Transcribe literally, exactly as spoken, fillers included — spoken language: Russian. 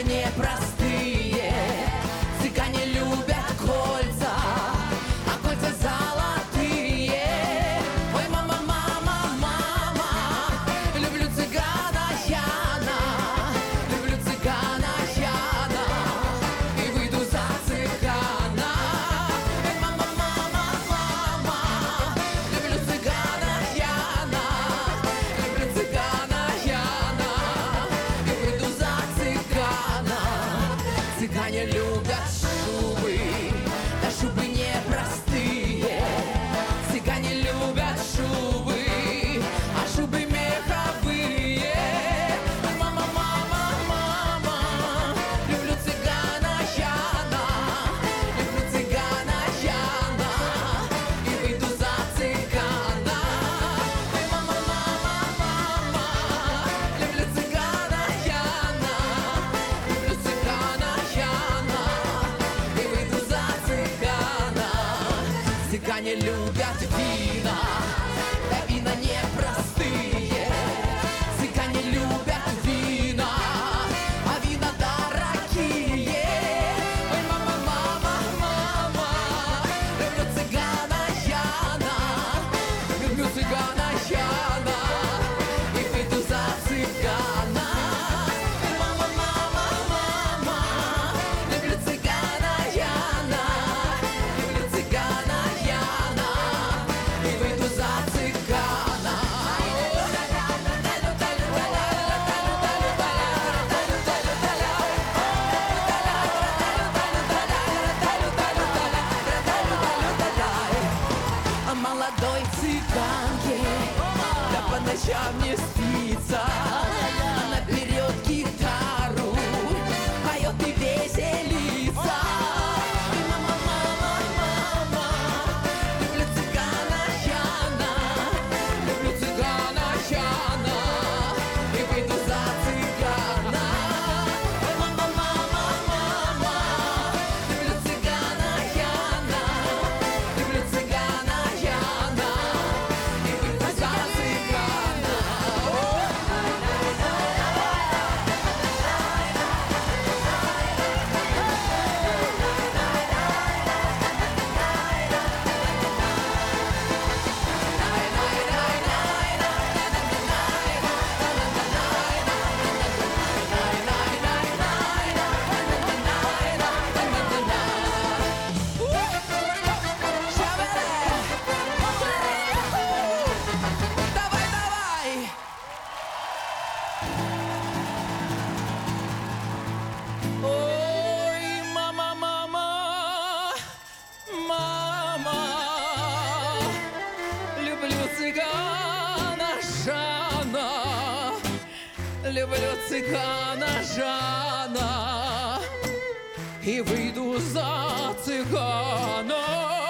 вида непростые. Цыгане любят кольца, а кольца золотые. Ой, мама, мама, мама, люблю цыгана Яна, люблю цыгана Яна, и выйду за цыгана. Ой, мама, мама, мама, люблю цыгана Яна, люблю цыгана Яна, и выйду за цыгана. Цыгане любят шубы, да шубы непростые. Цыгане любят шубы, а шубы меховые. Ой, мама, мама, мама, люблю цыгана Яна, люблю цыгана Яна, и выйду за цыгана. Ой, мама, мама, мама, люблю цыгана Яна, люблю цыгана Яна, и выйду за цыгана. Цыгане любят вина, да вина непростые. Цыгане любят вина, а вина дорогие. Ой, мама, мама, мама, люблю цыгана Яна, люблю цыгана Яна, и выйду за цыгана. Ой, мама, мама, мама, люблю цыгана Яна, люблю цыгана Яна, и выйду за цыгана. А молодой цыганке, да по ночам не спится. Она берет гитару, поет и веселится. И мама, мама, мама, люблю цыгана Яна, люблю цыгана Яна, и выйду за цыгана. Ой, мама, мама, мама, люблю цыгана Яна, люблю цыгана Яна, и выйду за цыгана. Давай, давай! Ой, мама, мама, мама, люблю цыгана Жана, люблю цыгана Жана, и выйду за цыгана.